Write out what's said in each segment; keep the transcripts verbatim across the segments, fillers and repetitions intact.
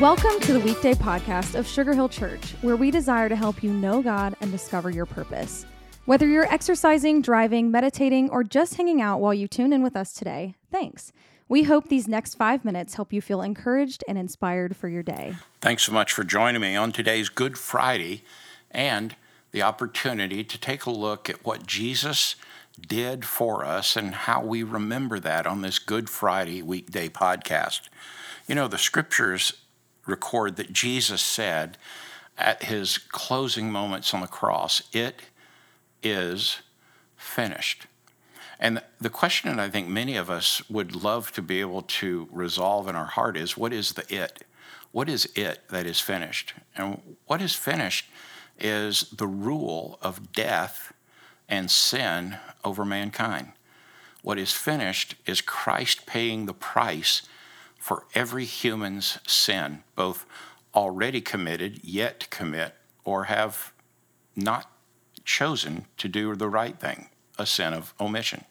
Welcome to the weekday podcast of Sugar Hill Church, where we desire to help you know God and discover your purpose. Whether you're exercising, driving, meditating, or just hanging out while you tune in with us today, thanks. We hope these next five minutes help you feel encouraged and inspired for your day. Thanks so much for joining me on today's Good Friday and the opportunity to take a look at what Jesus did for us and how we remember that on this Good Friday weekday podcast. You know, the scriptures record that Jesus said at his closing moments on the cross, "It is finished." And the question that I think many of us would love to be able to resolve in our heart is, what is the it? What is it that is finished? And what is finished is the rule of death and sin over mankind. What is finished is Christ paying the price for every human's sin, both already committed, yet to commit, or have not chosen to do the right thing, a sin of omission.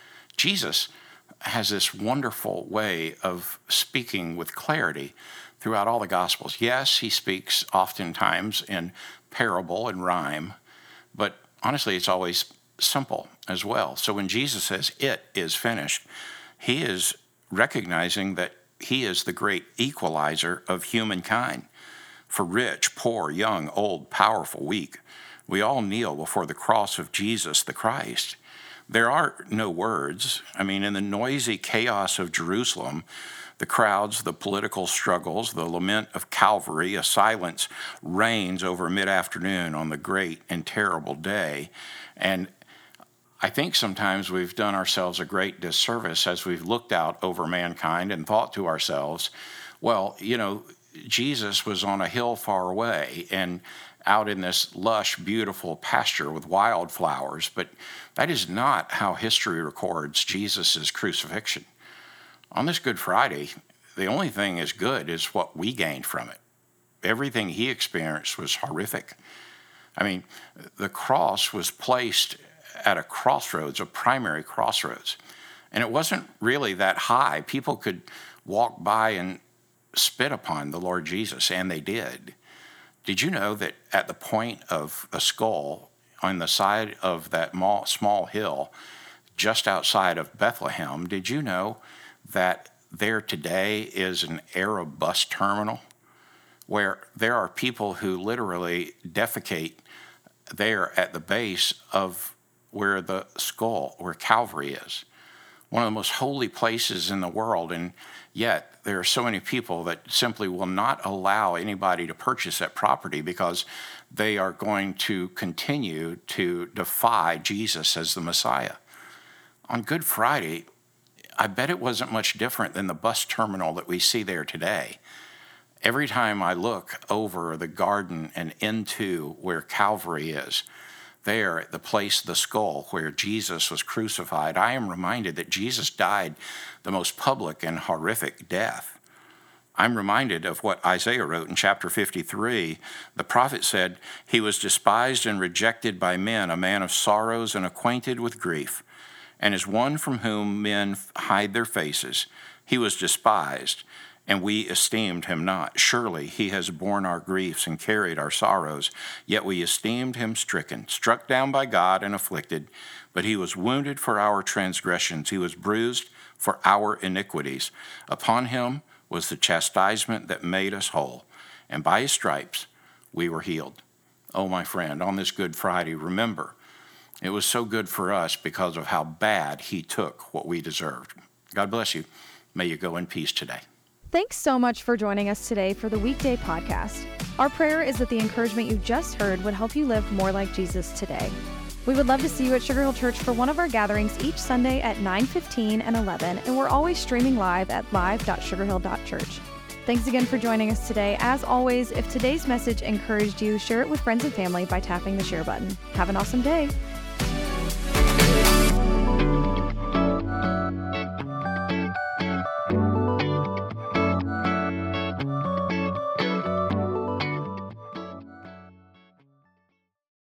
Jesus has this wonderful way of speaking with clarity throughout all the Gospels. Yes, he speaks oftentimes in parable and rhyme, but honestly, it's always simple as well. So when Jesus says, "It is finished," he is recognizing that he is the great equalizer of humankind. For rich, poor, young, old, powerful, weak, we all kneel before the cross of Jesus the Christ. There are no words. I mean, in the noisy chaos of Jerusalem, the crowds, the political struggles, the lament of Calvary, a silence reigns over mid-afternoon on the great and terrible day. And I think sometimes we've done ourselves a great disservice as we've looked out over mankind and thought to ourselves, well, you know, Jesus was on a hill far away and out in this lush, beautiful pasture with wildflowers, but that is not how history records Jesus' crucifixion. On this Good Friday, the only thing is good is what we gained from it. Everything he experienced was horrific. I mean, the cross was placed at a crossroads, a primary crossroads. And it wasn't really that high. People could walk by and spit upon the Lord Jesus, and they did. Did you know that at the point of a skull on the side of that small hill just outside of Bethlehem, did you know that there today is an Arab bus terminal where there are people who literally defecate there at the base of where the skull, where Calvary is, one of the most holy places in the world, and yet there are so many people that simply will not allow anybody to purchase that property because they are going to continue to defy Jesus as the Messiah. On Good Friday, I bet it wasn't much different than the bus terminal that we see there today. Every time I look over the garden and into where Calvary is, there at the place of the skull where Jesus was crucified, I am reminded that Jesus died the most public and horrific death. I'm reminded of what Isaiah wrote in chapter fifty-three. The prophet said, "He was despised and rejected by men, a man of sorrows and acquainted with grief, and as one from whom men hide their faces. He was despised, and we esteemed him not. Surely he has borne our griefs and carried our sorrows, yet we esteemed him stricken, struck down by God and afflicted. But he was wounded for our transgressions, he was bruised for our iniquities. Upon him was the chastisement that made us whole, and by his stripes we were healed." Oh, my friend, on this Good Friday, remember, it was so good for us because of how bad he took what we deserved. God bless you. May you go in peace today. Thanks so much for joining us today for the weekday podcast. Our prayer is that the encouragement you just heard would help you live more like Jesus today. We would love to see you at Sugar Hill Church for one of our gatherings each Sunday at nine fifteen and eleven, and we're always streaming live at live dot sugar hill dot church. Thanks again for joining us today. As always, if today's message encouraged you, share it with friends and family by tapping the share button. Have an awesome day.